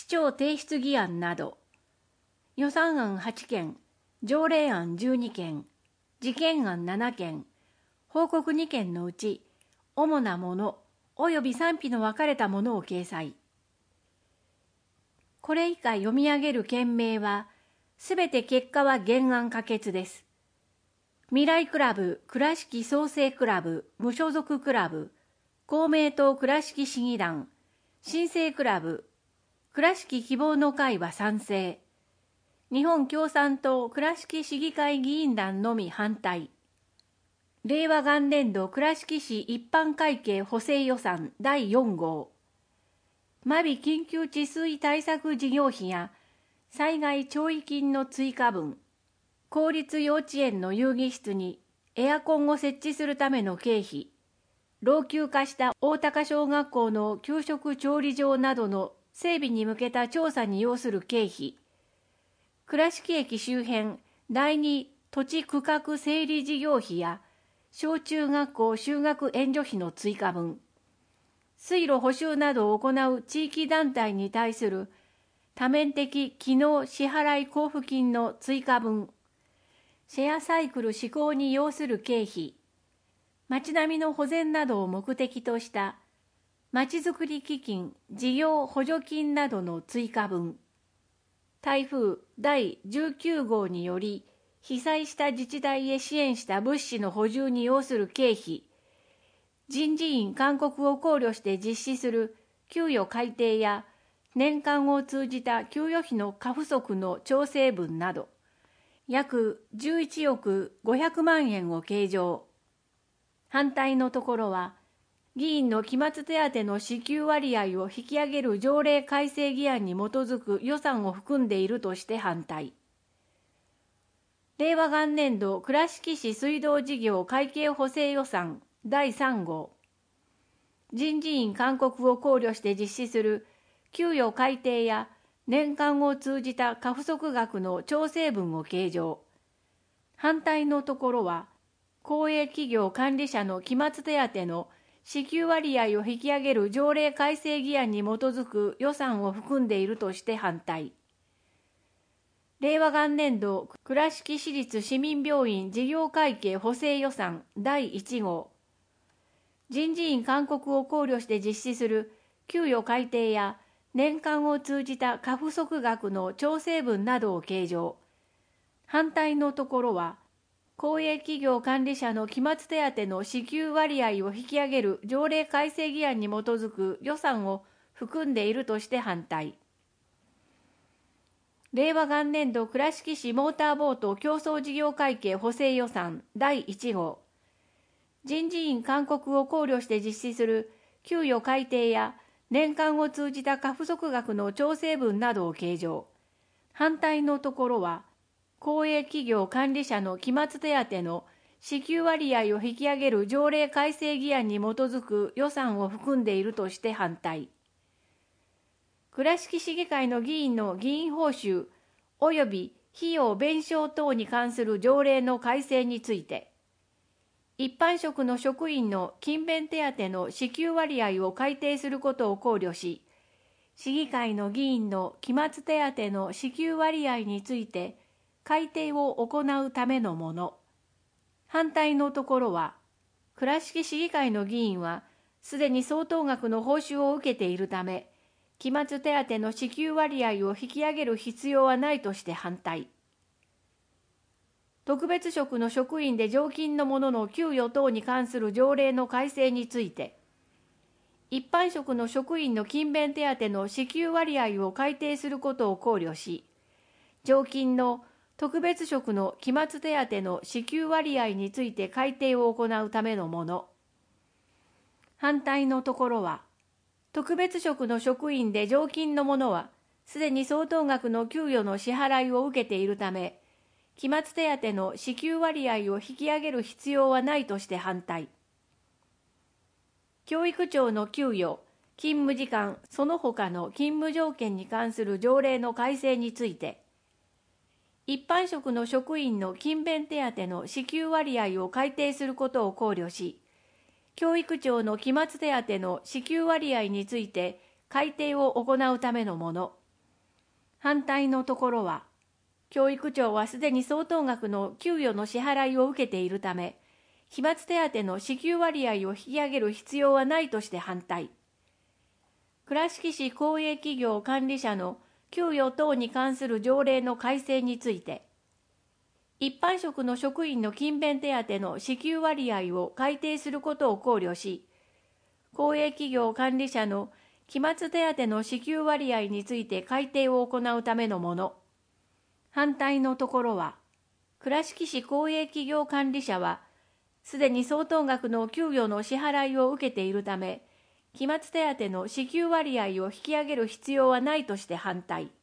市長提出議案など、予算案8件、条例案12件、事件案7件、報告2件のうち、主なもの及び賛否の分かれたものを掲載。これ以下読み上げる件名は、すべて結果は原案可決です。未来クラブ、倉敷創生クラブ、無所属クラブ、公明党倉敷市議団、新生クラブ、倉敷希望の会は賛成。日本共産党倉敷市議会議員団のみ反対。令和元年度倉敷市一般会計補正予算第4号。真備緊急治水対策事業費や災害弔慰金の追加分、公立幼稚園の遊戯室にエアコンを設置するための経費、老朽化した大高小学校の給食調理場などの整備に向けた調査に要する経費、倉敷駅周辺第二土地区画整理事業費や小中学校就学援助費の追加分、水路補修などを行う地域団体に対する多面的機能支払い交付金の追加分、シェアサイクル施行に要する経費、町並みの保全などを目的とした町づくり基金、事業補助金などの追加分、台風第19号により被災した自治体へ支援した物資の補充に要する経費、人事院勧告を考慮して実施する給与改定や年間を通じた給与費の過不足の調整分など、約11億500万円を計上。反対のところは、議員の期末手当の支給割合を引き上げる条例改正議案に基づく予算を含んでいるとして反対。令和元年度倉敷市水道事業会計補正予算第3号。人事院勧告を考慮して実施する給与改定や年間を通じた過不足額の調整分を計上。反対のところは、公営企業管理者の期末手当の支給割合を引き上げる条例改正議案に基づく予算を含んでいるとして反対。令和元年度倉敷市立市民病院事業会計補正予算第1号。人事院勧告を考慮して実施する給与改定や年間を通じた過不足額の調整分などを計上。反対のところは、公営企業管理者の期末手当の支給割合を引き上げる条例改正議案に基づく予算を含んでいるとして反対。令和元年度倉敷市モーターボート競争事業会計補正予算第1号。人事院勧告を考慮して実施する給与改定や年間を通じた過不足額の調整分などを計上。反対のところは、公営企業管理者の期末手当の支給割合を引き上げる条例改正議案に基づく予算を含んでいるとして反対。倉敷市議会の議員の議員報酬及び費用弁償等に関する条例の改正について、一般職の職員の勤勉手当の支給割合を改定することを考慮し、市議会の議員の期末手当の支給割合について改定を行うためのもの。反対のところは、倉敷市議会の議員はすでに相当額の報酬を受けているため、期末手当の支給割合を引き上げる必要はないとして反対。特別職の職員で常勤の者の給与等に関する条例の改正について、一般職の職員の勤勉手当の支給割合を改定することを考慮し、常勤の特別職の期末手当の支給割合について改定を行うためのもの。反対のところは、特別職の職員で常勤の者は、すでに相当額の給与の支払いを受けているため、期末手当の支給割合を引き上げる必要はないとして反対。教育長の給与、勤務時間、その他の勤務条件に関する条例の改正について、一般職の職員の勤勉手当の支給割合を改定することを考慮し、教育長の期末手当の支給割合について改定を行うためのもの。 反対のところは、教育庁はすでに相当額の給与の支払いを受けているため、期末手当の支給割合を引き上げる必要はないとして反対。倉敷市公営企業管理者の給与等に関する条例の改正について、一般職の職員の勤勉手当の支給割合を改定することを考慮し、公営企業管理者の期末手当の支給割合について改定を行うためのもの。反対のところは、倉敷市公営企業管理者は、すでに相当額の給与の支払いを受けているため、期末手当の支給割合を引き上げる必要はないとして反対。